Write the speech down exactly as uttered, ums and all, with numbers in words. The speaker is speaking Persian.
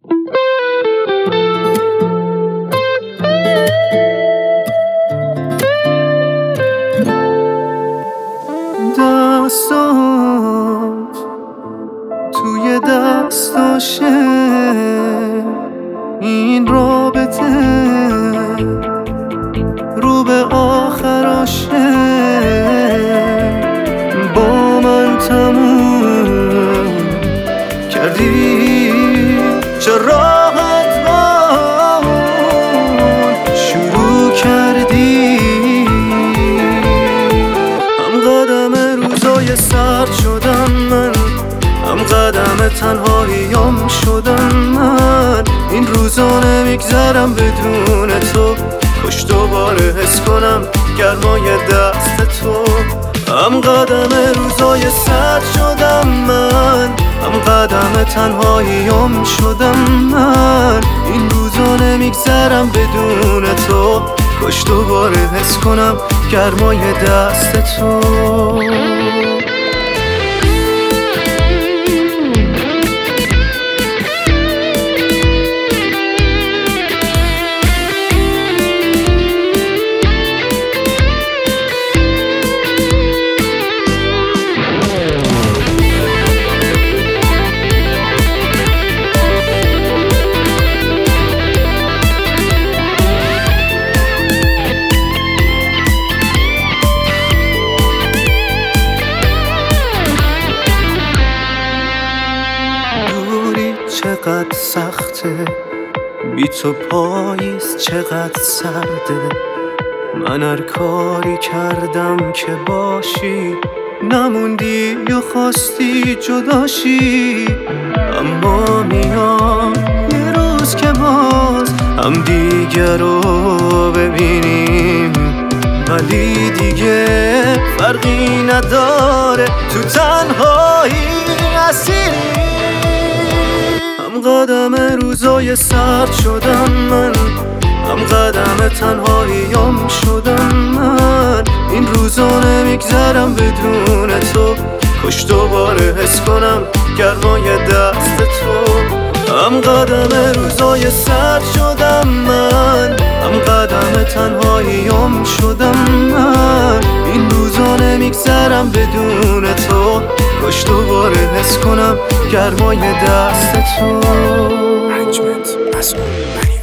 دستات توی دستاشه، این رابطه رو به آخراشه، با من تموم کردی چه راحت با شروع کردی. هم قدم روزای سرد شدم من، هم قدم تنهاییم شدم من. این روزا نمیگذرم بدون تو، خوش دوباره حس کنم گرمای دست تو. هم قدم روزای سرد شدم من، هم قدم تنهاییم شدم من. این روزا نمیگذرم بدون تو، خوش دوباره حس کنم گرمای دست تو. چقدر سخته بی تو، پاییز چقدر سرده. من هر کاری کردم که باشی، نموندی یا خواستی جداشی. اما میاد یه روز که باز هم دیگه رو ببینیم، ولی دیگه فرقی نداره تو تنهایی اسیری. قدم روزای سرد شدم من، هم قدم تنهاییم شدم من. این روزا نمیگذرم بدون تو، خوش دوباره حس کنم گرمای دست تو. هم قدم روزای سرد شدم من، هم قدم تنهاییم شدم من. این روزا نمیگذرم بدون تو، خوش دوباره حس کنم گرمای دست تو. Arrangement,